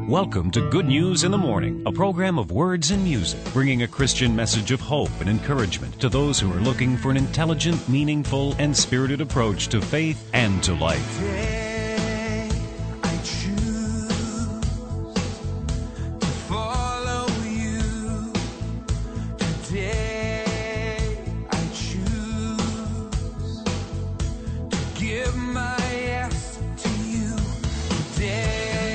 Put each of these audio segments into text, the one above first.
Welcome to Good News in the Morning, a program of words and music, bringing a Christian message of hope and encouragement to those who are looking for an intelligent, meaningful, and spirited approach to faith and to life. Today, I choose to follow you. Today, I choose to give my yes to you. Today,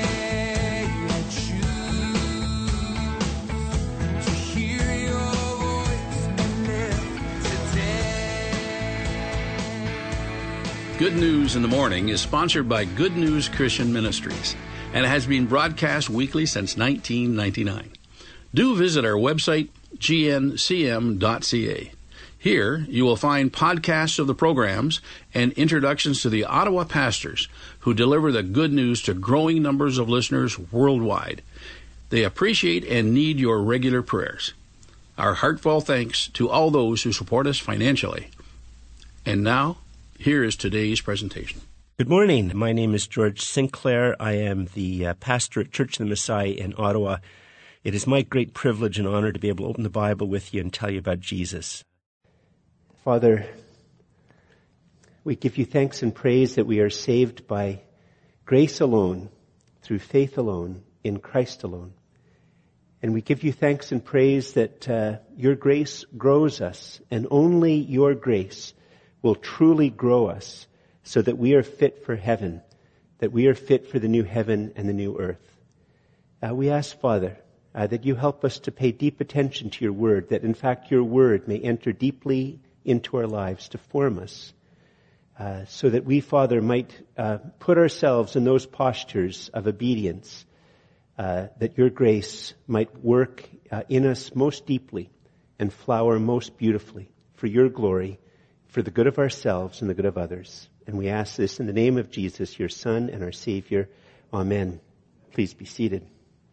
Good News in the Morning is sponsored by Good News Christian Ministries and has been broadcast weekly since 1999. Do visit our website, gncm.ca. Here you will find podcasts of the programs and introductions to the Ottawa pastors who deliver the good news to growing numbers of listeners worldwide. They appreciate and need your regular prayers. Our heartfelt thanks to all those who support us financially. And now, here is today's presentation. Good morning. My name is George Sinclair. I am the pastor at Church of the Messiah in Ottawa. It is my great privilege and honor to be able to open the Bible with you and tell you about Jesus. Father, we give you thanks and praise that we are saved by grace alone, through faith alone, in Christ alone. And we give you thanks and praise that your grace grows us, and only your grace will truly grow us so that we are fit for heaven, that we are fit for the new heaven and the new earth. We ask, Father, that you help us to pay deep attention to your word, that in fact your word may enter deeply into our lives to form us, so that we, Father, might put ourselves in those postures of obedience, that your grace might work in us most deeply and flower most beautifully for your glory, for the good of ourselves and the good of others. And we ask this in the name of Jesus, your Son and our Savior. Amen. Please be seated.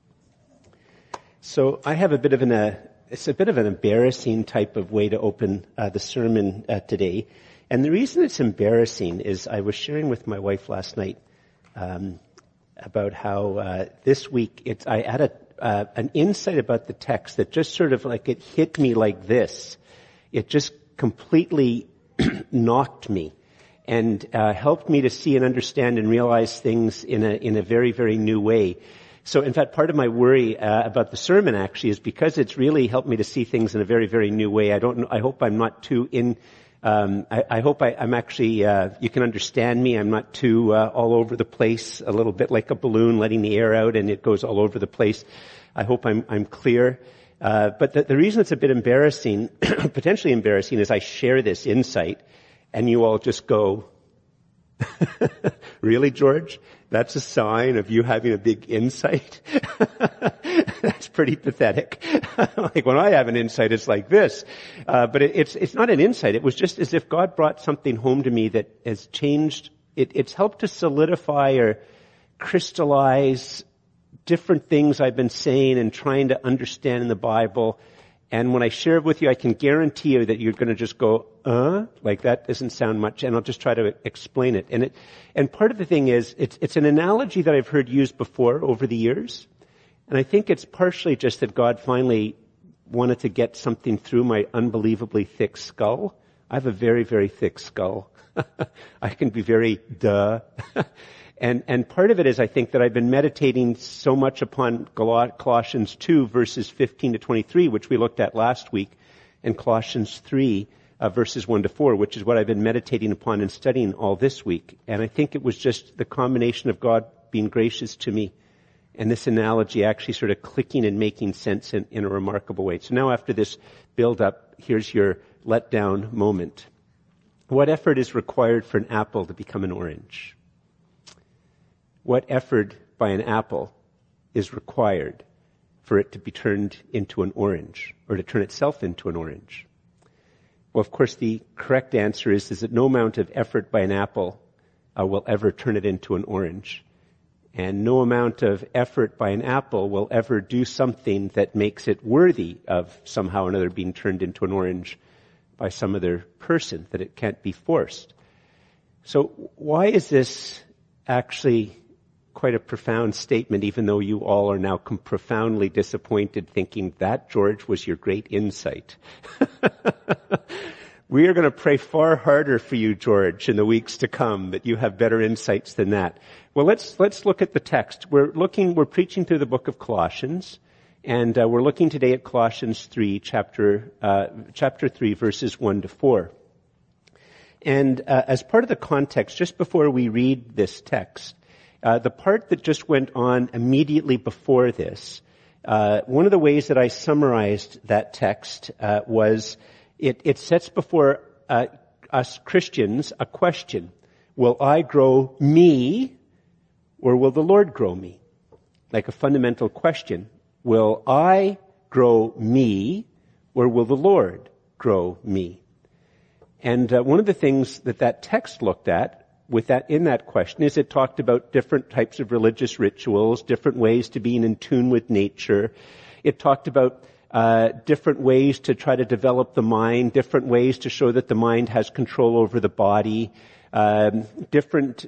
So I have it's a bit of an embarrassing type of way to open the sermon today. And the reason it's embarrassing is I was sharing with my wife last night about how this week I had an insight about the text that just sort of like it hit me like this. It just completely knocked me and helped me to see and understand and realize things in a very, very new way. So in fact, part of my worry about the sermon actually is because it's really helped me to see things in a very, very new way. I hope I'm not too I hope I'm actually, you can understand me. I'm not too all over the place, a little bit like a balloon letting the air out and it goes all over the place. I hope I'm clear. But the reason it's a bit embarrassing, potentially embarrassing, is I share this insight and you all just go, really, George? That's a sign of you having a big insight? That's pretty pathetic. Like when I have an insight, it's like this. But it's not an insight. It was just as if God brought something home to me that has changed. It's helped to solidify or crystallize different things I've been saying and trying to understand in the Bible. And when I share it with you, I can guarantee you that you're going to just go, like that doesn't sound much, and I'll just try to explain it. And part of the thing is, it's an analogy that I've heard used before over the years. And I think it's partially just that God finally wanted to get something through my unbelievably thick skull. I have a very, very thick skull. I can be very And part of it is, I think, that I've been meditating so much upon Colossians 2, verses 15 to 23, which we looked at last week, and Colossians 3, verses 1 to 4, which is what I've been meditating upon and studying all this week. And I think it was just the combination of God being gracious to me and this analogy actually sort of clicking and making sense in a remarkable way. So now after this build-up, here's your letdown moment. What effort is required for an apple to become an orange? What effort by an apple is required for it to be turned into an orange, or to turn itself into an orange? Well, of course, the correct answer is that no amount of effort by an apple will ever turn it into an orange. And no amount of effort by an apple will ever do something that makes it worthy of somehow or another being turned into an orange by some other person, that it can't be forced. So why is this actually quite a profound statement, even though you all are now profoundly disappointed thinking that, George, was your great insight. We are going to pray far harder for you, George, in the weeks to come, that you have better insights than that. Well, let's look at the text. We're preaching through the book of Colossians, and we're looking today at Colossians 3, chapter 3, verses 1 to 4. And as part of the context, just before we read this text, the part that just went on immediately before this, one of the ways that I summarized that text was it sets before us Christians a question. Will I grow me, or will the Lord grow me? Like a fundamental question. Will I grow me, or will the Lord grow me? And one of the things that text looked at in that question is it talked about different types of religious rituals, different ways to being in tune with nature. It talked about different ways to try to develop the mind, different ways to show that the mind has control over the body, different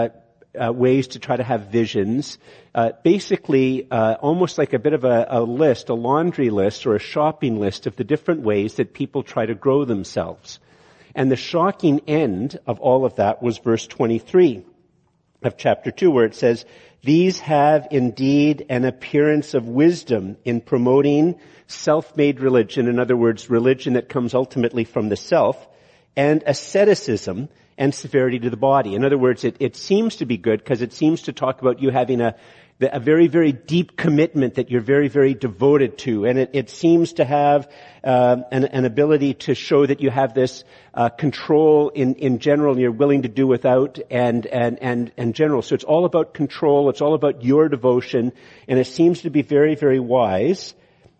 ways to try to have visions. Basically, almost like a bit of a list, a laundry list or a shopping list of the different ways that people try to grow themselves. And the shocking end of all of that was verse 23 of chapter 2, where it says, "These have indeed an appearance of wisdom in promoting self-made religion," in other words, religion that comes ultimately from the self, "and asceticism and severity to the body." In other words, it seems to be good because it seems to talk about you having a very, very deep commitment that you're very, very devoted to. And it seems to have an ability to show that you have this control in general, and you're willing to do without and general. So it's all about control. It's all about your devotion. And it seems to be very, very wise.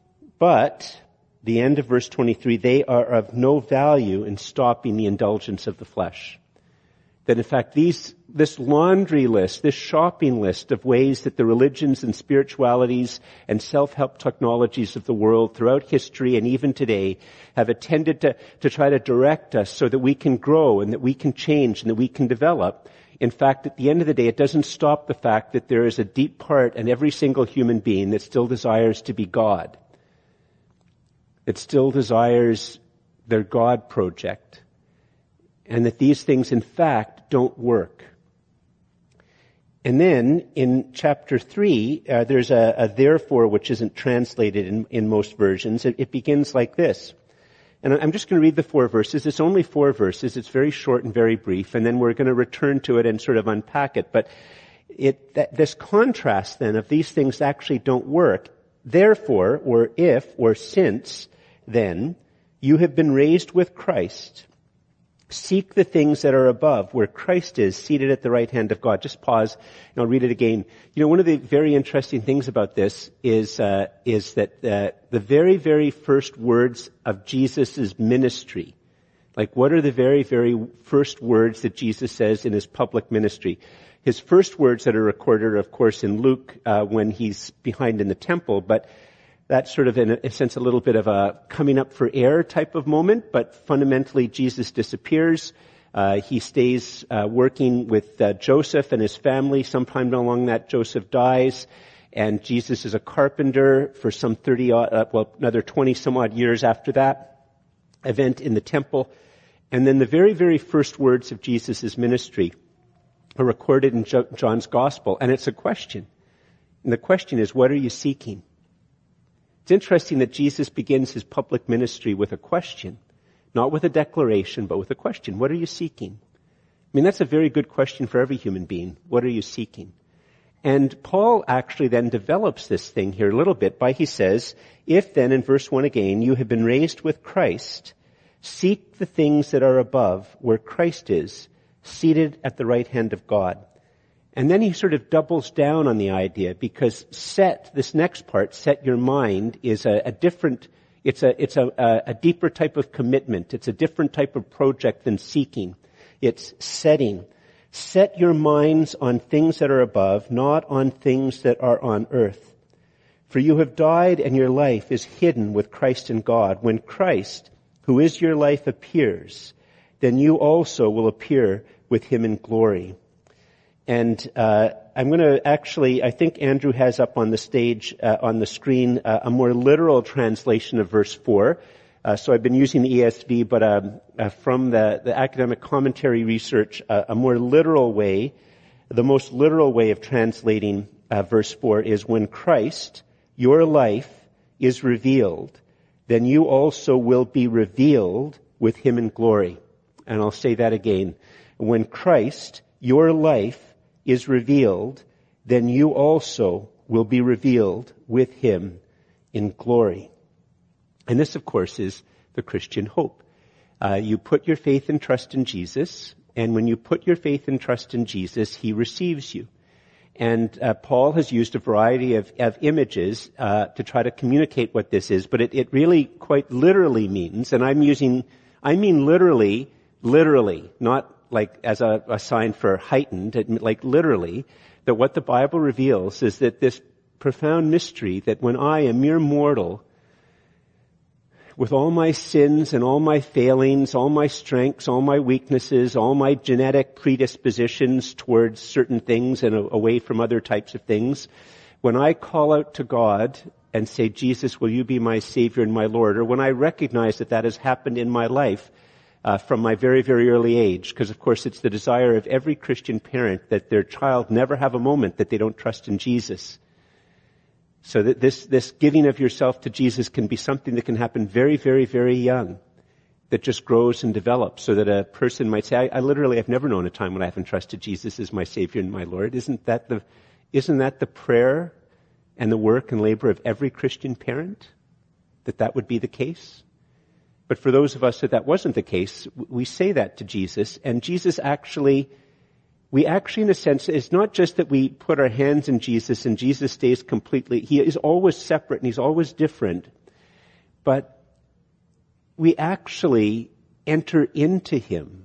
But the end of verse 23, "They are of no value in stopping the indulgence of the flesh." That in fact this laundry list, this shopping list of ways that the religions and spiritualities and self-help technologies of the world throughout history and even today have attended to try to direct us so that we can grow and that we can change and that we can develop. In fact, at the end of the day, it doesn't stop the fact that there is a deep part in every single human being that still desires to be God. It still desires their God project. And that these things, in fact, don't work. And then, in chapter 3, there's a therefore which isn't translated in most versions. It begins like this. And I'm just going to read the 4 verses. It's only 4 verses. It's very short and very brief. And then we're going to return to it and sort of unpack it. But this contrast, then, of these things actually don't work. Therefore, or if, or since, then, you have been raised with Christ. Seek the things that are above, where Christ is, seated at the right hand of God. Just pause, and I'll read it again. You know, one of the very interesting things about this is that the very, very first words of Jesus' ministry, like what are the very, very first words that Jesus says in his public ministry? His first words that are recorded are, of course, in Luke, when he's behind in the temple, but that's sort of, in a sense, a little bit of a coming up for air type of moment, but fundamentally Jesus disappears. He stays working with Joseph and his family. Sometime along that, Joseph dies, and Jesus is a carpenter for some another 20 some odd years after that event in the temple. And then the very, very first words of Jesus' ministry are recorded in John's Gospel, and it's a question. And the question is, what are you seeking? It's interesting that Jesus begins his public ministry with a question, not with a declaration, but with a question. What are you seeking? I mean, that's a very good question for every human being. What are you seeking? And Paul actually then develops this thing here a little bit by he says, if then, in verse 1 again, you have been raised with Christ, seek the things that are above, where Christ is, seated at the right hand of God. And then he sort of doubles down on the idea, because this next part, set your mind, is a deeper type of commitment. It's a different type of project than seeking. It's setting. Set your minds on things that are above, not on things that are on earth. For you have died, and your life is hidden with Christ in God. When Christ, who is your life, appears, then you also will appear with him in glory. And I'm going to actually, I think Andrew has up on the stage, on the screen, a more literal translation of verse 4. So I've been using the ESV, but from the academic commentary research, a more literal way, the most literal way of translating verse 4 is, when Christ, your life, is revealed, then you also will be revealed with him in glory. And I'll say that again. When Christ, your life, is revealed, then you also will be revealed with him in glory. And this, of course, is the Christian hope. You put your faith and trust in Jesus, and when you put your faith and trust in Jesus, he receives you. And Paul has used a variety of images to try to communicate what this is, but it really quite literally means, and I mean literally, not like as a sign for heightened, like literally, that what the Bible reveals is that this profound mystery that when I, a mere mortal, with all my sins and all my failings, all my strengths, all my weaknesses, all my genetic predispositions towards certain things and away from other types of things, when I call out to God and say, Jesus, will you be my Savior and my Lord, or when I recognize that that has happened in my life from my very, very early age, because of course it's the desire of every Christian parent that their child never have a moment that they don't trust in Jesus. So that this giving of yourself to Jesus can be something that can happen very, very, very young, that just grows and develops, so that a person might say, I literally have never known a time when I haven't trusted Jesus as my Savior and my Lord. Isn't that the prayer and the work and labor of every Christian parent? That would be the case? But for those of us that wasn't the case, we say that to Jesus, and Jesus we actually, in a sense, it's not just that we put our hands in Jesus and Jesus stays completely, he is always separate and he's always different, but we actually enter into him.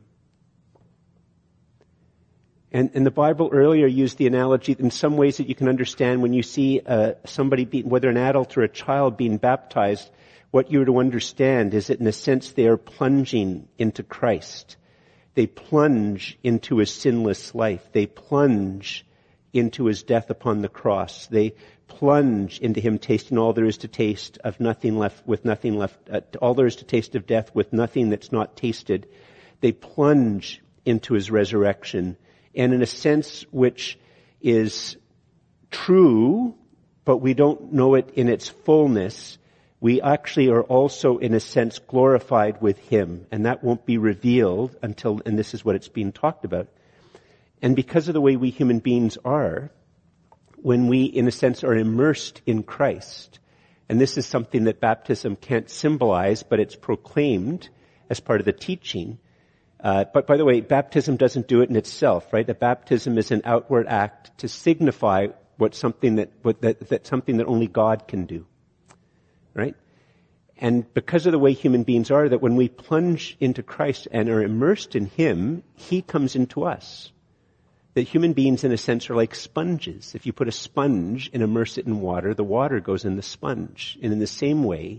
And the Bible earlier used the analogy in some ways that you can understand when you see somebody, whether an adult or a child, being baptized. What you're to understand is that in a sense they are plunging into Christ. They plunge into his sinless life. They plunge into his death upon the cross. They plunge into him tasting all there is to taste of nothing left, with nothing left, all there is to taste of death with nothing that's not tasted. They plunge into his resurrection. And in a sense which is true, but we don't know it in its fullness, we actually are also, in a sense, glorified with him. And that won't be revealed until, and this is what it's being talked about. And because of the way we human beings are, when we, in a sense, are immersed in Christ, and this is something that baptism can't symbolize, but it's proclaimed as part of the teaching. But by the way, baptism doesn't do it in itself, right? The baptism is an outward act to signify something that only God can do. Right? And because of the way human beings are, that when we plunge into Christ and are immersed in him, he comes into us. That human beings, in a sense, are like sponges. If you put a sponge and immerse it in water, the water goes in the sponge. And in the same way,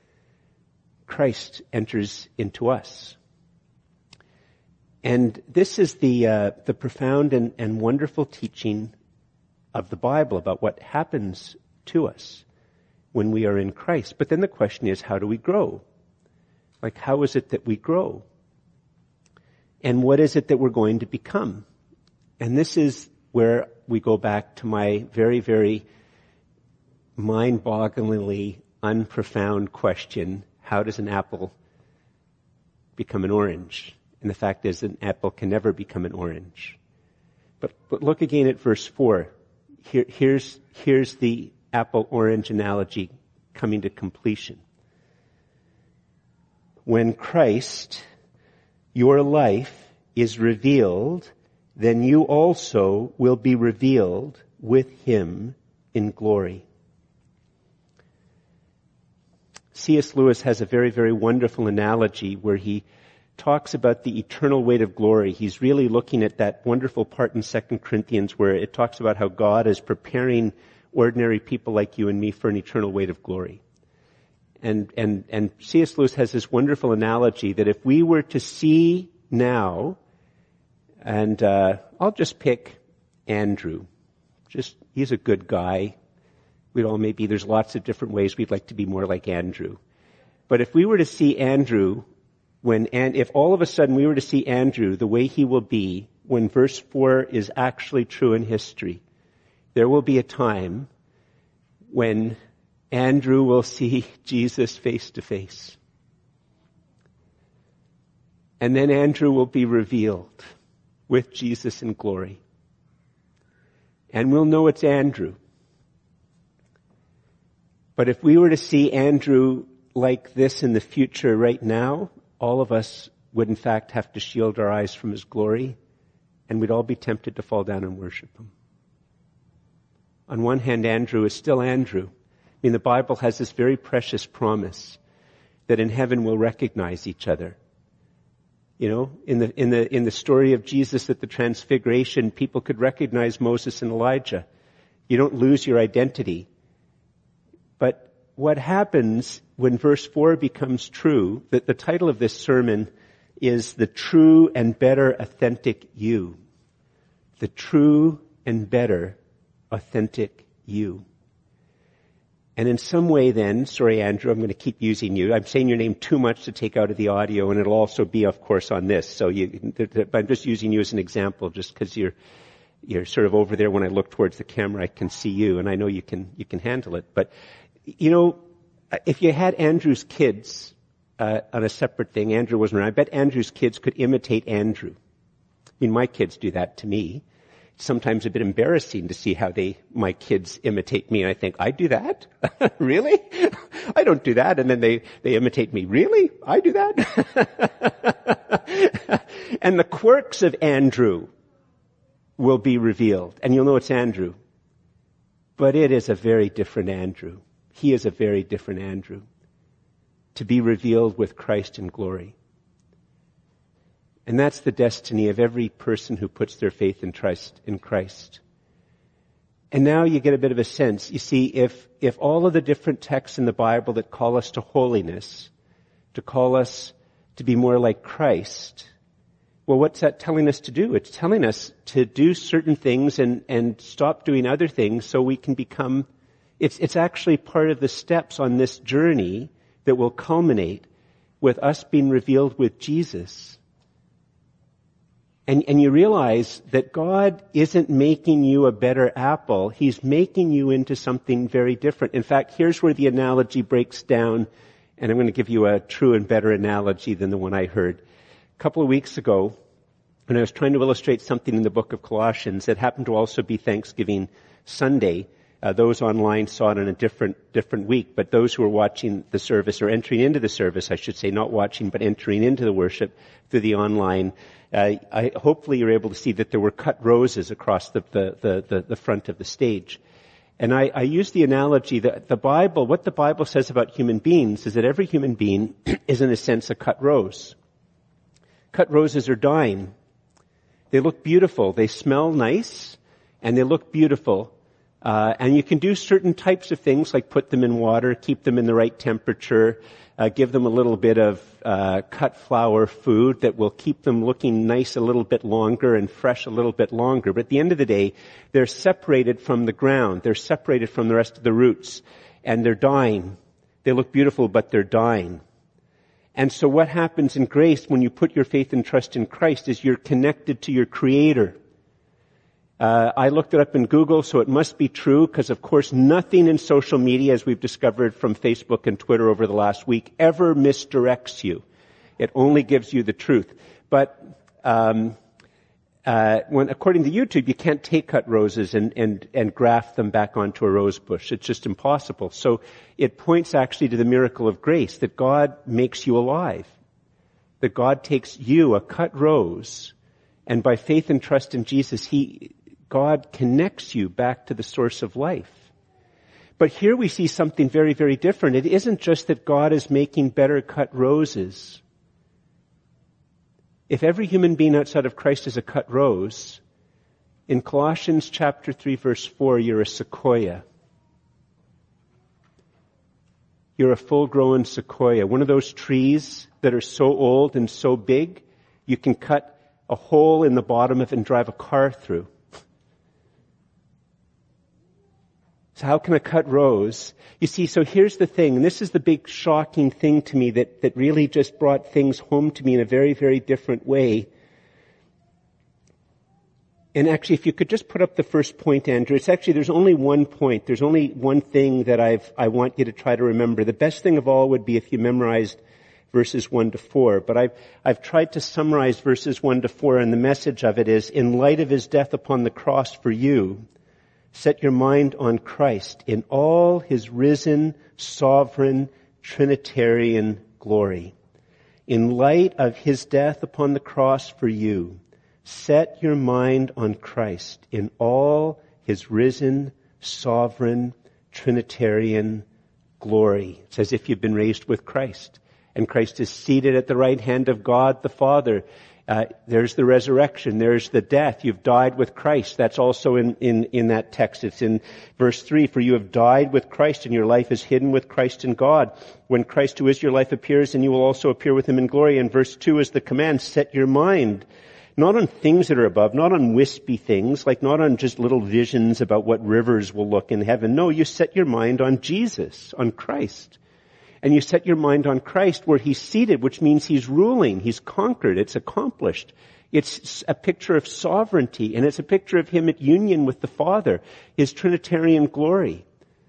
Christ enters into us. And this is the profound and wonderful teaching of the Bible about what happens to us when we are in Christ. But then the question is, how do we grow? Like, how is it that we grow? And what is it that we're going to become? And this is where we go back to my very, very mind-bogglingly unprofound question, how does an apple become an orange? And the fact is, an apple can never become an orange. But look again at verse 4. Here's the apple-orange analogy coming to completion. When Christ, your life, is revealed, then you also will be revealed with him in glory. C.S. Lewis has a very, very wonderful analogy where he talks about the eternal weight of glory. He's really looking at that wonderful part in 2 Corinthians where it talks about how God is preparing ordinary people like you and me for an eternal weight of glory. And C.S. Lewis has this wonderful analogy that if we were to see now, and I'll just pick Andrew. He's a good guy. There's lots of different ways we'd like to be more like Andrew. But if we were to see Andrew, if all of a sudden we were to see Andrew the way he will be when verse 4 is actually true in history, there will be a time when Andrew will see Jesus face to face. And then Andrew will be revealed with Jesus in glory. And we'll know it's Andrew. But if we were to see Andrew like this in the future right now, all of us would in fact have to shield our eyes from his glory, and we'd all be tempted to fall down and worship him. On one hand, Andrew is still Andrew. I mean, the Bible has this very precious promise that in heaven we'll recognize each other. You know, in the story of Jesus at the Transfiguration, people could recognize Moses and Elijah. You don't lose your identity. But what happens when verse 4 becomes true, that the title of this sermon is The True and Better Authentic You. The True and Better Authentic You. And in some way then, sorry Andrew, I'm going to keep using you. I'm saying your name too much to take out of the audio, and it'll also be, of course, on this. So I'm just using you as an example, just because you're sort of over there. When I look towards the camera, I can see you, and I know you can handle it. But you know, if you had Andrew's kids on a separate thing, Andrew wasn't around. I bet Andrew's kids could imitate Andrew. I mean, my kids do that to me. It's sometimes a bit embarrassing to see how my kids imitate me. And I think, I do that? Really? I don't do that. And then they imitate me. Really? I do that? And the quirks of Andrew will be revealed. And you'll know it's Andrew. But it is a very different Andrew. He is a very different Andrew. To be revealed with Christ in glory. And that's the destiny of every person who puts their faith and trust in Christ. And now you get a bit of a sense. You see, if all of the different texts in the Bible that call us to holiness, to call us to be more like Christ, well, what's that telling us to do? It's telling us to do certain things and stop doing other things so we can become, it's actually part of the steps on this journey that will culminate with us being revealed with Jesus. And you realize that God isn't making you a better apple. He's making you into something very different. In fact, here's where the analogy breaks down, and I'm going to give you a true and better analogy than the one I heard. A couple of weeks ago, when I was trying to illustrate something in the book of Colossians, it happened to also be Thanksgiving Sunday. Those online saw it in a different week, but those who were watching the service, or entering into the service, I should say, not watching, but entering into the worship through the online, hopefully you're able to see that there were cut roses across the front of the stage. And I use the analogy that what the Bible says about human beings is that every human being is in a sense a cut rose. Cut roses are dying. They look beautiful. They smell nice, and they look beautiful. And you can do certain types of things like put them in water, keep them in the right temperature, give them a little bit of cut flower food that will keep them looking nice a little bit longer and fresh a little bit longer. But at the end of the day, they're separated from the ground. They're separated from the rest of the roots. And they're dying. They look beautiful, but they're dying. And so what happens in grace when you put your faith and trust in Christ is you're connected to your Creator. I looked it up in Google, so it must be true, because of course nothing in social media, as we've discovered from Facebook and Twitter over the last week, ever misdirects you. It only gives you the truth. But according to YouTube, you can't take cut roses and graft them back onto a rose bush. It's just impossible. So it points actually to the miracle of grace, that God makes you alive. That God takes you, a cut rose, and by faith and trust in Jesus, God connects you back to the source of life. But here we see something very, very different. It isn't just that God is making better cut roses. If every human being outside of Christ is a cut rose, in Colossians chapter 3 verse 4, you're a sequoia. You're a full-grown sequoia. One of those trees that are so old and so big, you can cut a hole in the bottom of it and drive a car through. So how can I cut rows? You see, so here's the thing, and this is the big shocking thing to me that really just brought things home to me in a very, very different way. And actually, if you could just put up the first point, Andrew, there's only one point. There's only one thing that I want you to try to remember. The best thing of all would be if you memorized verses 1 to 4. But I've tried to summarize verses 1 to 4, and the message of it is, in light of his death upon the cross for you, set your mind on Christ in all his risen, sovereign, Trinitarian glory. In light of his death upon the cross for you, set your mind on Christ in all his risen, sovereign, Trinitarian glory. It's as if you've been raised with Christ. And Christ is seated at the right hand of God the Father. There's the resurrection. There's the death. You've died with Christ. That's also in that text. It's in verse 3. For you have died with Christ and your life is hidden with Christ in God. When Christ who is your life appears, then you will also appear with him in glory. And verse 2 is the command. Set your mind not on things that are above, not on wispy things, like not on just little visions about what rivers will look in heaven. No, you set your mind on Jesus, on Christ. And you set your mind on Christ where he's seated, which means he's ruling, he's conquered, it's accomplished. It's a picture of sovereignty, and it's a picture of him at union with the Father, his Trinitarian glory.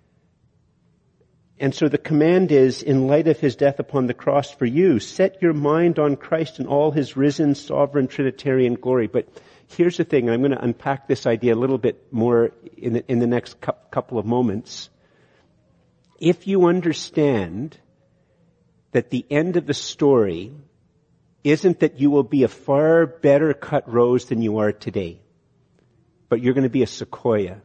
And so the command is, in light of his death upon the cross for you, set your mind on Christ and all his risen, sovereign, Trinitarian glory. But here's the thing, I'm going to unpack this idea a little bit more in the next couple of moments. If you understand that the end of the story isn't that you will be a far better cut rose than you are today, but you're going to be a sequoia,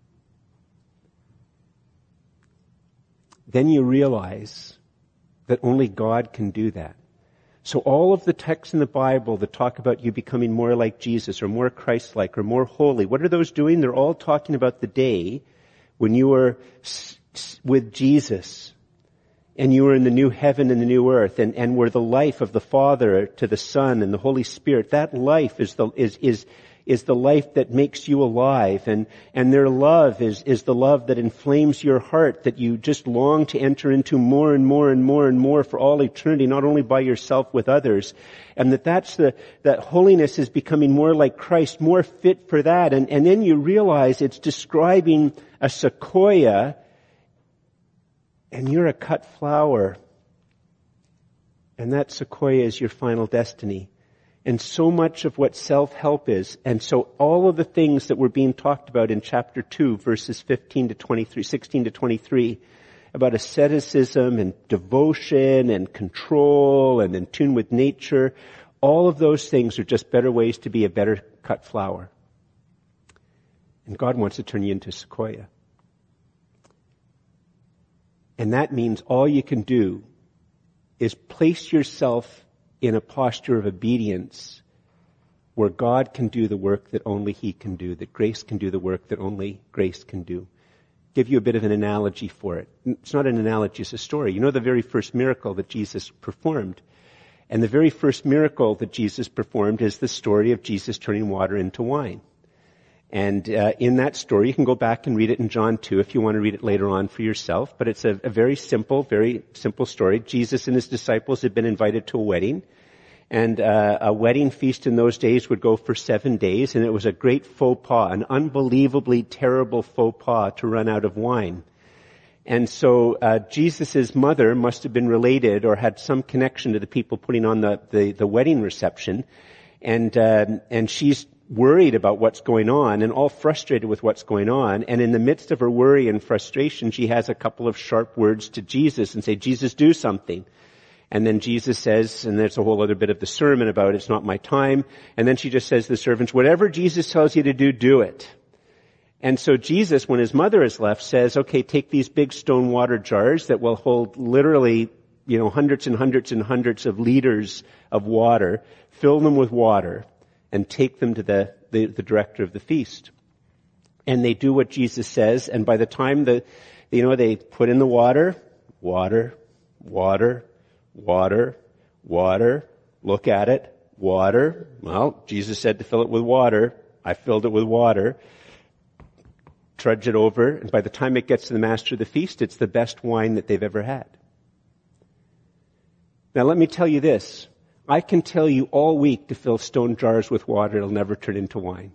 then you realize that only God can do that. So all of the texts in the Bible that talk about you becoming more like Jesus or more Christ-like or more holy, what are those doing? They're all talking about the day when you were with Jesus and you were in the new heaven and the new earth and were the life of the Father to the Son and the Holy Spirit. That life is the life that makes you alive, and their love is the love that inflames your heart, that you just long to enter into more and more and more and more for all eternity, not only by yourself, with others. And that holiness is becoming more like Christ, more fit for that. And then you realize it's describing a sequoia, and you're a cut flower. And that sequoia is your final destiny. And so much of what self-help is, and so all of the things that were being talked about in chapter 2, verses 16 to 23, about asceticism and devotion and control and in tune with nature, all of those things are just better ways to be a better cut flower. And God wants to turn you into a sequoia. And that means all you can do is place yourself in a posture of obedience where God can do the work that only he can do, that grace can do the work that only grace can do. Give you a bit of an analogy for it. It's not an analogy, it's a story. You know the very first miracle that Jesus performed. And the very first miracle that Jesus performed is the story of Jesus turning water into wine. And in that story, you can go back and read it in John 2 if you want to read it later on for yourself. But it's a very simple story. Jesus and his disciples had been invited to a wedding. And a wedding feast in those days would go for 7 days. And it was a great faux pas, an unbelievably terrible faux pas to run out of wine. And so Jesus' mother must have been related or had some connection to the people putting on the wedding reception. And she's worried about what's going on and all frustrated with what's going on. And in the midst of her worry and frustration, she has a couple of sharp words to Jesus and say, Jesus, do something. And then Jesus says, and there's a whole other bit of the sermon about it's not my time. And then she just says to the servants, whatever Jesus tells you to do, do it. And so Jesus, when his mother is left, says, okay, take these big stone water jars that will hold literally, hundreds and hundreds and hundreds of liters of water, fill them with water, and take them to the director of the feast. And they do what Jesus says, and by the time they put in the water, look at it, water. Well, Jesus said to fill it with water. I filled it with water. trudge it over, and by the time it gets to the master of the feast, it's the best wine that they've ever had. Now let me tell you this. I can tell you all week to fill stone jars with water, it'll never turn into wine.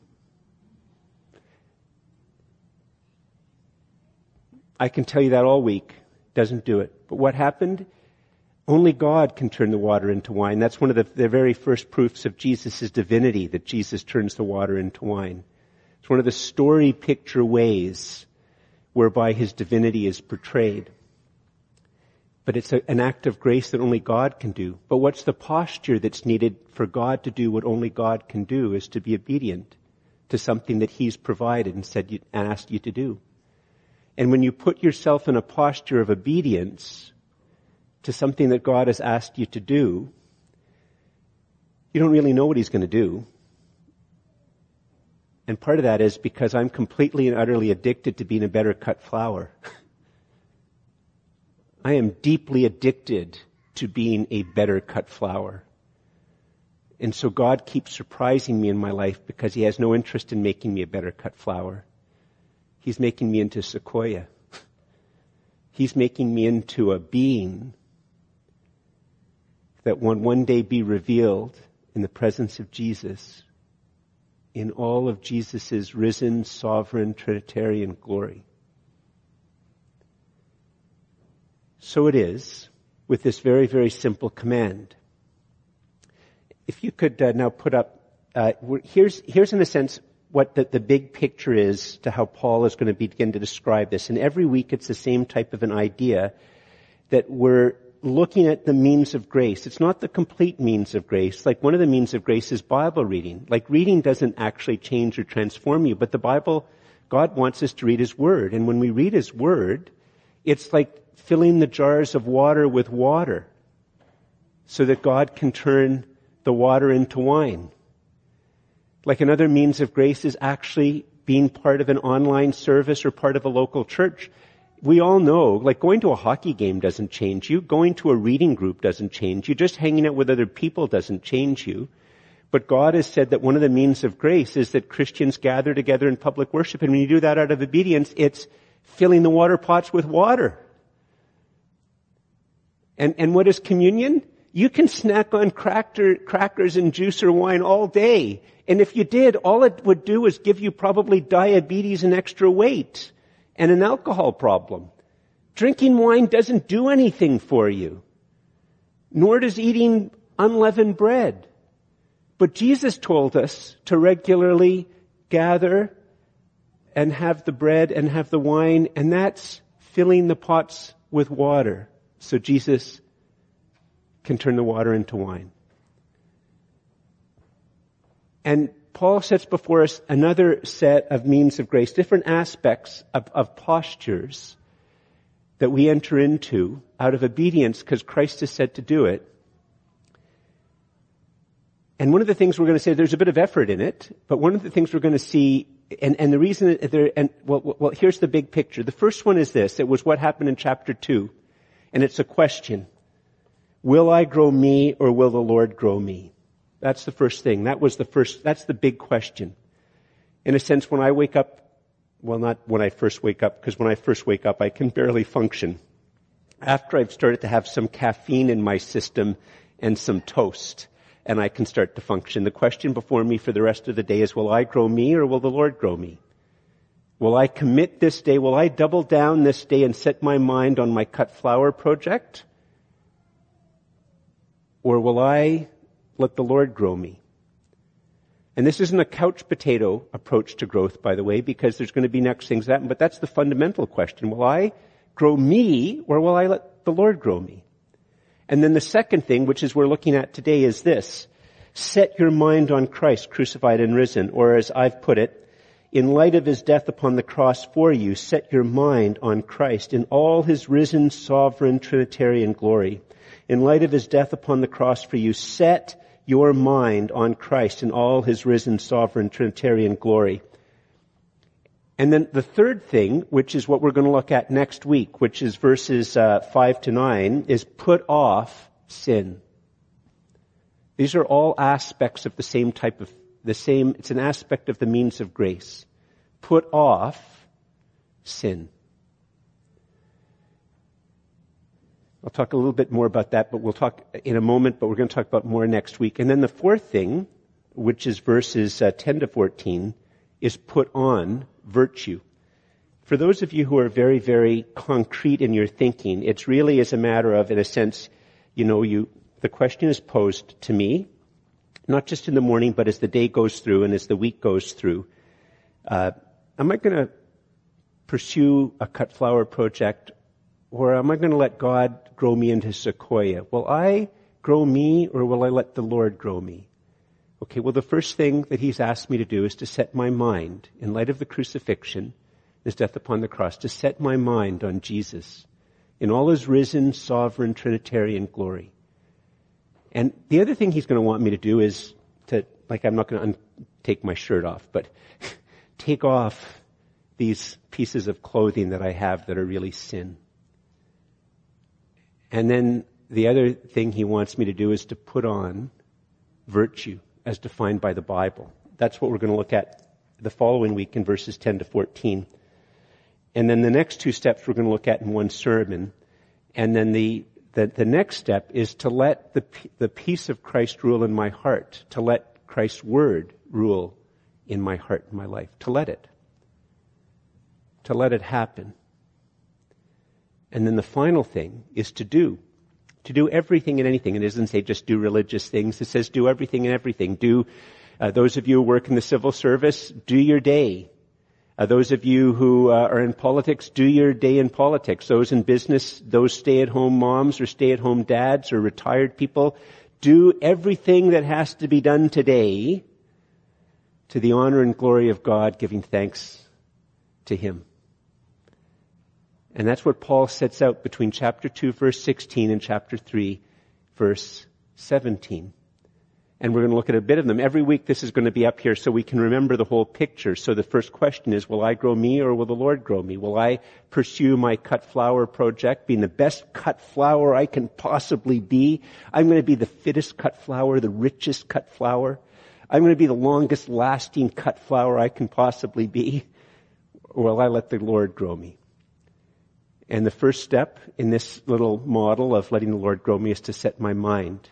I can tell you that all week. Doesn't do it. But what happened? Only God can turn the water into wine. That's one of the very first proofs of Jesus' divinity, that Jesus turns the water into wine. It's one of the story picture ways whereby his divinity is portrayed. But it's an act of grace that only God can do. But what's the posture that's needed for God to do what only God can do is to be obedient to something that he's provided and said and asked you to do. And when you put yourself in a posture of obedience to something that God has asked you to do, you don't really know what he's going to do. And part of that is because I'm completely and utterly addicted to being a better cut flour. I am deeply addicted to being a better cut flour. And so God keeps surprising me in my life because he has no interest in making me a better cut flour. He's making me into sequoia. He's making me into a being that will one day be revealed in the presence of Jesus in all of Jesus' risen, sovereign, Trinitarian glory. So it is with this very, very simple command. If you could now put up, here's in a sense what the big picture is to how Paul is going to begin to describe this. And every week it's the same type of an idea that we're looking at the means of grace. It's not the complete means of grace. Like one of the means of grace is Bible reading. Like reading doesn't actually change or transform you, but the Bible, God wants us to read his word. And when we read his word, it's like filling the jars of water with water so that God can turn the water into wine. Like another means of grace is actually being part of an online service or part of a local church. We all know, like going to a hockey game doesn't change you. Going to a reading group doesn't change you. Just hanging out with other people doesn't change you. But God has said that one of the means of grace is that Christians gather together in public worship. And when you do that out of obedience, it's filling the water pots with water. And what is communion? You can snack on crackers and juice or wine all day. And if you did, all it would do is give you probably diabetes and extra weight and an alcohol problem. Drinking wine doesn't do anything for you. Nor does eating unleavened bread. But Jesus told us to regularly gather and have the bread and have the wine, and that's filling the pots with water. So Jesus can turn the water into wine. And Paul sets before us another set of means of grace, different aspects of postures that we enter into out of obedience because Christ has said to do it. And one of the things we're going to say, there's a bit of effort in it, but one of the things we're going to see, and the reason there, well, here's the big picture. The first one is this. It was what happened in chapter 2. And it's a question. Will I grow me or will the Lord grow me? That's the first thing. That's the big question. In a sense, when I wake up, well, not when I first wake up, because when I first wake up, I can barely function. After I've started to have some caffeine in my system and some toast, and I can start to function. The question before me for the rest of the day is, will I grow me or will the Lord grow me? Will I commit this day? Will I double down this day and set my mind on my cut flour project? Or will I let the Lord grow me? And this isn't a couch potato approach to growth, by the way, because there's going to be next things that happen, but that's the fundamental question. Will I grow me or will I let the Lord grow me? And then the second thing, which is we're looking at today, is this. Set your mind on Christ, crucified and risen, or as I've put it, in light of his death upon the cross for you, set your mind on Christ in all his risen, sovereign, Trinitarian glory. In light of his death upon the cross for you, set your mind on Christ in all his risen, sovereign, Trinitarian glory. And then the third thing, which is what we're going to look at next week, which is verses 5 to 9, is put off sin. These are all aspects of it's an aspect of the means of grace. Put off sin. I'll talk a little bit more about that, but we'll talk in a moment, but we're going to talk about more next week. And then the fourth thing, which is verses 10 to 14, is put on virtue. For those of you who are very, very concrete in your thinking, it's really is a matter of, in a sense, the question is posed to me, not just in the morning, but as the day goes through and as the week goes through. Am I going to pursue a cut flower project, or am I going to let God grow me into sequoia? Will I grow me, or will I let the Lord grow me? Okay, well, the first thing that he's asked me to do is to set my mind, in light of the crucifixion, his death upon the cross, to set my mind on Jesus in all his risen, sovereign, Trinitarian glory. And the other thing he's going to want me to do is to, I'm not going to take my shirt off, but take off these pieces of clothing that I have that are really sin. And then the other thing he wants me to do is to put on virtue as defined by the Bible. That's what we're going to look at the following week in verses 10 to 14. And then the next two steps we're going to look at in one sermon. And then the next step is to let the peace of Christ rule in my heart, to let Christ's word rule in my heart and my life, to let it happen. And then the final thing is to do everything and anything. It doesn't say just do religious things. It says do everything and everything. Those of you who work in the civil service, do your day. Those of you who are in politics, do your day in politics. Those in business, those stay-at-home moms or stay-at-home dads or retired people, do everything that has to be done today to the honor and glory of God, giving thanks to him. And that's what Paul sets out between chapter 2, verse 16 and chapter 3, verse 17. And we're going to look at a bit of them. Every week this is going to be up here so we can remember the whole picture. So the first question is, will I grow me or will the Lord grow me? Will I pursue my cut flower project, being the best cut flower I can possibly be? I'm going to be the fittest cut flower, the richest cut flower. I'm going to be the longest lasting cut flower I can possibly be. Or will I let the Lord grow me? And the first step in this little model of letting the Lord grow me is to set my mind.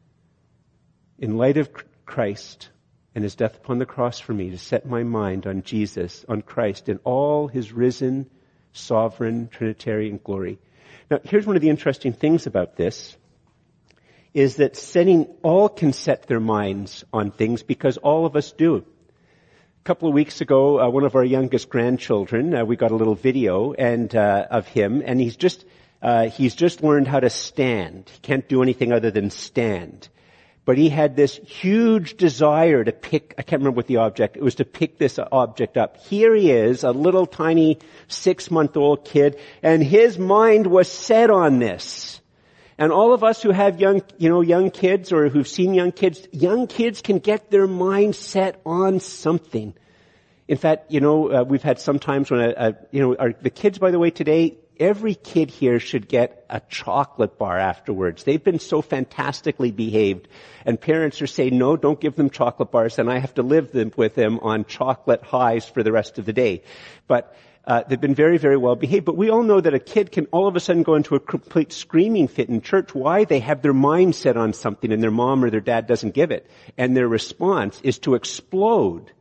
In light of Christ and his death upon the cross for me, to set my mind on Jesus, on Christ, in all his risen, sovereign, Trinitarian glory. Now, here's one of the interesting things about this, is that all can set their minds on things because all of us do. A couple of weeks ago, one of our youngest grandchildren, we got a little video of him, and he's just learned how to stand. He can't do anything other than stand. But he had this huge desire to pick, I can't remember what the object, it was to pick this object up. Here he is, a little tiny 6-month-old kid, and his mind was set on this. And all of us who have young kids or who've seen young kids can get their mind set on something. In fact, we've had some times when the kids, by the way, today, every kid here should get a chocolate bar afterwards. They've been so fantastically behaved. And parents are saying, no, don't give them chocolate bars, and I have to live with them on chocolate highs for the rest of the day. But they've been very, very well behaved. But we all know that a kid can all of a sudden go into a complete screaming fit in church. Why? They have their mind set on something and their mom or their dad doesn't give it. And their response is to explode.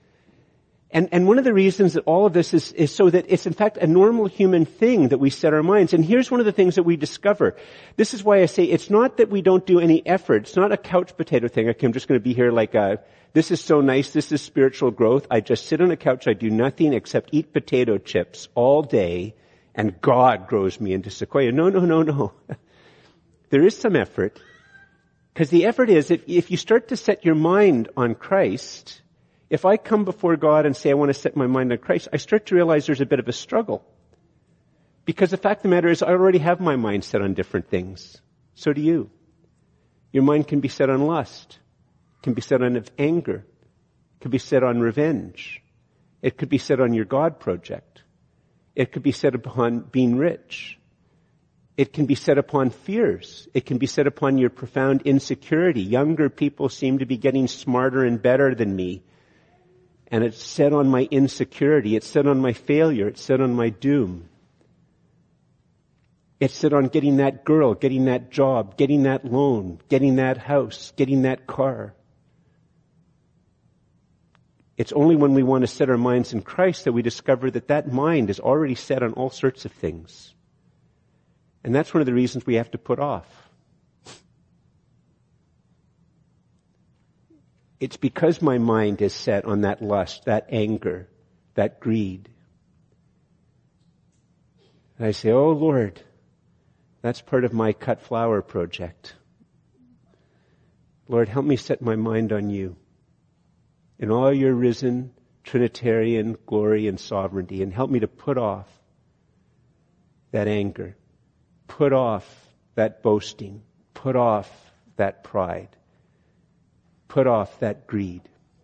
And one of the reasons that all of this is so that it's in fact a normal human thing that we set our minds. And here's one of the things that we discover. This is why I say it's not that we don't do any effort. It's not a couch potato thing. Okay, I'm just going to be here this is so nice, this is spiritual growth. I just sit on a couch, I do nothing except eat potato chips all day, and God grows me into sequoia. No. There is some effort. Because the effort is, if you start to set your mind on Christ, if I come before God and say I want to set my mind on Christ, I start to realize there's a bit of a struggle. Because the fact of the matter is I already have my mind set on different things. So do you. Your mind can be set on lust. It can be set on anger. It can be set on revenge. It could be set on your God project. It could be set upon being rich. It can be set upon fears. It can be set upon your profound insecurity. Younger people seem to be getting smarter and better than me. And it's set on my insecurity. It's set on my failure. It's set on my doom. It's set on getting that girl, getting that job, getting that loan, getting that house, getting that car. It's only when we want to set our minds in Christ that we discover that that mind is already set on all sorts of things. And that's one of the reasons we have to put off. It's because my mind is set on that lust, that anger, that greed. And I say, oh Lord, that's part of my cut flower project. Lord, help me set my mind on you in all your risen Trinitarian glory and sovereignty, and help me to put off that anger, put off that boasting, put off that pride, put off that greed.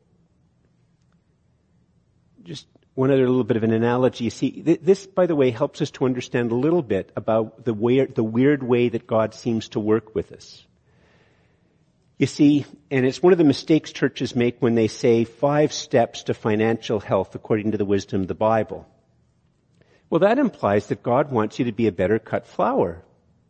Just one other little bit of an analogy. You see, this, by the way, helps us to understand a little bit about the weird way that God seems to work with us. You see, and it's one of the mistakes churches make when they say 5 steps to financial health according to the wisdom of the Bible. Well, that implies that God wants you to be a better cut flower.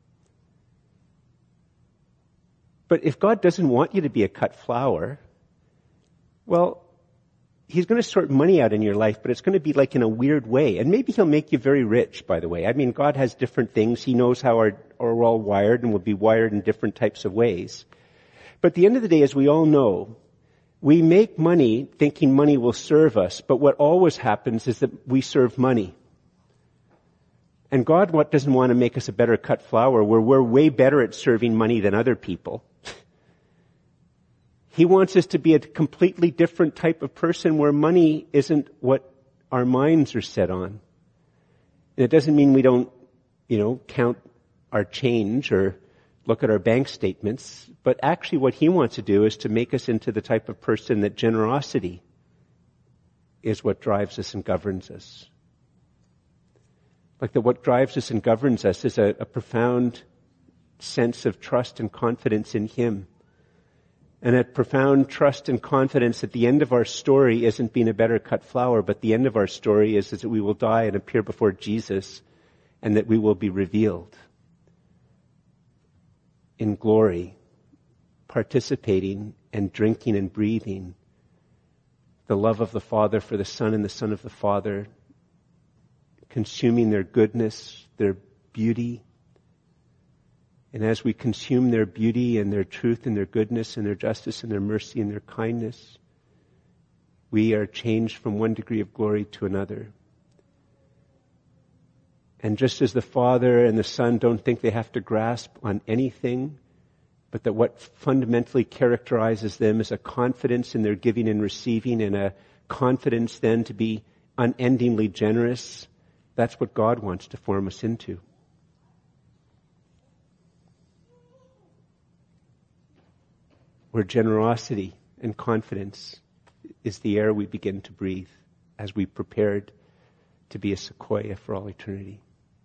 But if God doesn't want you to be a cut flower, well, He's going to sort money out in your life, but it's going to be like in a weird way. And maybe He'll make you very rich, by the way. I mean, God has different things. He knows how we're all wired, and we'll be wired in different types of ways. But at the end of the day, as we all know, we make money thinking money will serve us, but what always happens is that we serve money. And God doesn't want to make us a better cut flower where we're way better at serving money than other people. He wants us to be a completely different type of person where money isn't what our minds are set on. And it doesn't mean we don't, count our change or look at our bank statements, but actually what He wants to do is to make us into the type of person that generosity is what drives us and governs us. Like what drives us and governs us is a profound sense of trust and confidence in Him. And a profound trust and confidence at the end of our story isn't being a better cut flower, but the end of our story is that we will die and appear before Jesus and that we will be revealed in glory, participating and drinking and breathing the love of the Father for the Son and the Son of the Father, consuming their goodness, their beauty. And as we consume their beauty and their truth and their goodness and their justice and their mercy and their kindness, we are changed from one degree of glory to another. And just as the Father and the Son don't think they have to grasp on anything, but that what fundamentally characterizes them is a confidence in their giving and receiving and a confidence then to be unendingly generous, that's what God wants to form us into. Where generosity and confidence is the air we begin to breathe as we prepared to be a sequoia for all eternity.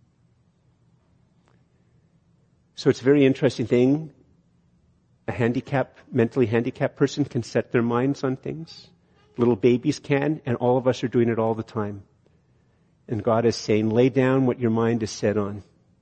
So it's a very interesting thing. A mentally handicapped person can set their minds on things. Little babies can, and all of us are doing it all the time. And God is saying, lay down what your mind is set on.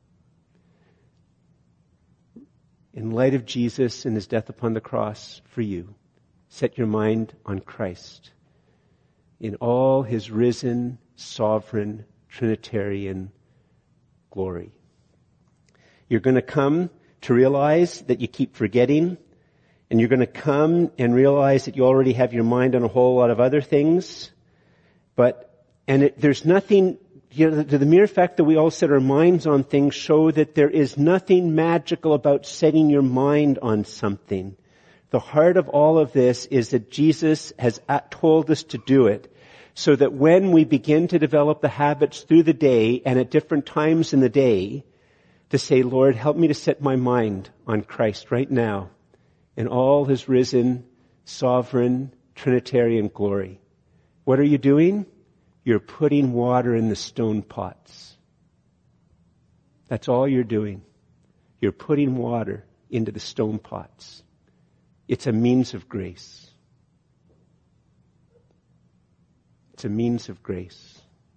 In light of Jesus and His death upon the cross for you, set your mind on Christ in all His risen, sovereign, Trinitarian glory. You're going to come to realize that you keep forgetting, and you're going to come and realize that you already have your mind on a whole lot of other things. There's nothing, the mere fact that we all set our minds on things show that there is nothing magical about setting your mind on something. The heart of all of this is that Jesus has told us to do it, so that when we begin to develop the habits through the day and at different times in the day, to say, Lord, help me to set my mind on Christ right now in all His risen, sovereign, Trinitarian glory. What are you doing? You're putting water in the stone pots. That's all you're doing. You're putting water into the stone pots. It's a means of grace. It's a means of grace.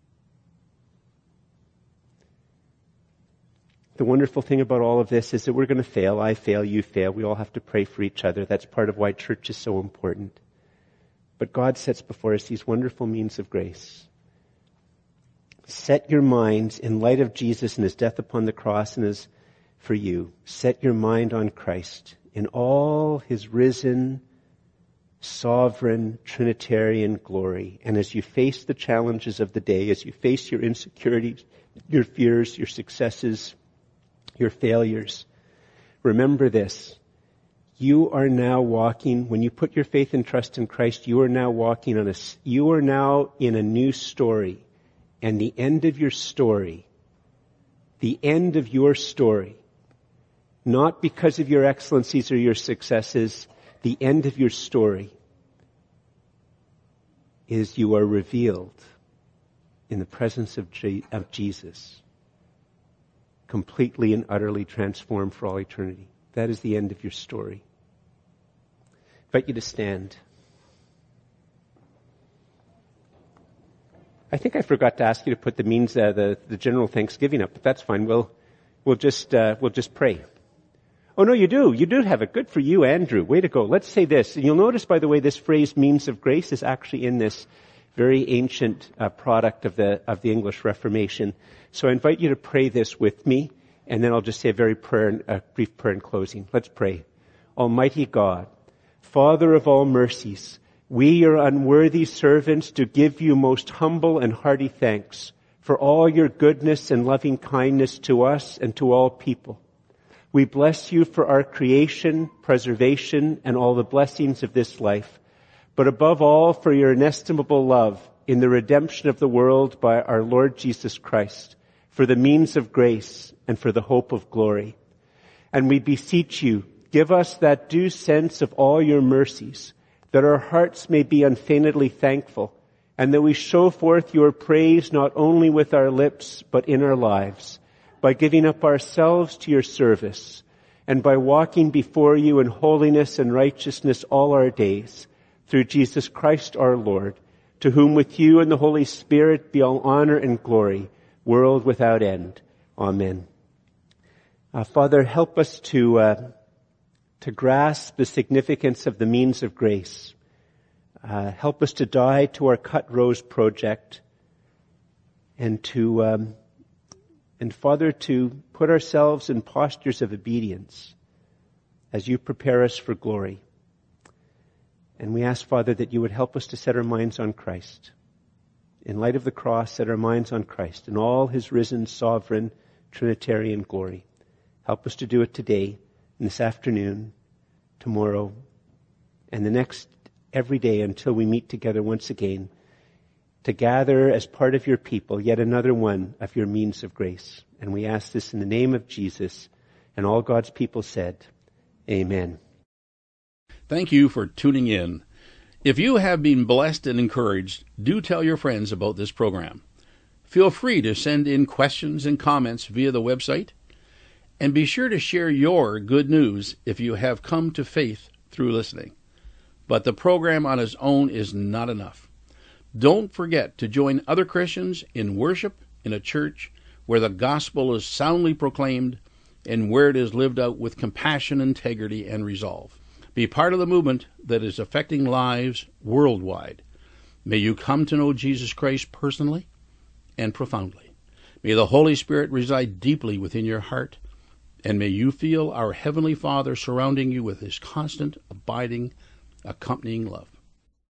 The wonderful thing about all of this is that we're going to fail. I fail, you fail. We all have to pray for each other. That's part of why church is so important. But God sets before us these wonderful means of grace. Set your minds, in light of Jesus and his death upon the cross and his for you, set your mind on Christ in all his risen, sovereign, Trinitarian glory. And as you face the challenges of the day, as you face your insecurities, your fears, your successes, your failures, remember this. You are now walking, when you put your faith and trust in Christ, you are now in a new story. And the end of your story, not because of your excellencies or your successes, the end of your story is you are revealed in the presence of Jesus, completely and utterly transformed for all eternity. That is the end of your story. I invite you to stand. I think I forgot to ask you to put the general Thanksgiving up, but that's fine. We'll just pray. Oh no, you do have it. Good for you, Andrew. Way to go. Let's say this. And you'll notice, by the way, this phrase "means of grace" is actually in this very ancient product of the English Reformation. So I invite you to pray this with me, and then I'll just say a brief prayer in closing. Let's pray. Almighty God, Father of all mercies, we, your unworthy servants, do give you most humble and hearty thanks for all your goodness and loving kindness to us and to all people. We bless you for our creation, preservation, and all the blessings of this life, but above all for your inestimable love in the redemption of the world by our Lord Jesus Christ, for the means of grace and for the hope of glory. And we beseech you, give us that due sense of all your mercies, that our hearts may be unfeignedly thankful, and that we show forth your praise not only with our lips, but in our lives, by giving up ourselves to your service, and by walking before you in holiness and righteousness all our days, through Jesus Christ our Lord, to whom with you and the Holy Spirit be all honor and glory, world without end. Amen. Father, help us to grasp the significance of the means of grace. Help us to die to our Cut Rose project, and Father, to put ourselves in postures of obedience as you prepare us for glory. And we ask, Father, that you would help us to set our minds on Christ. In light of the cross, set our minds on Christ in all his risen, sovereign, Trinitarian glory. Help us to do it today, and this afternoon, tomorrow, and the next every day until we meet together once again to gather as part of your people, yet another one of your means of grace. And we ask this in the name of Jesus, and all God's people said, Amen. Thank you for tuning in. If you have been blessed and encouraged, do tell your friends about this program. Feel free to send in questions and comments via the website, and be sure to share your good news if you have come to faith through listening. But the program on its own is not enough. Don't forget to join other Christians in worship in a church where the gospel is soundly proclaimed and where it is lived out with compassion, integrity, and resolve. Be part of the movement that is affecting lives worldwide. May you come to know Jesus Christ personally and profoundly. May the Holy Spirit reside deeply within your heart, and may you feel our Heavenly Father surrounding you with his constant, abiding, accompanying love.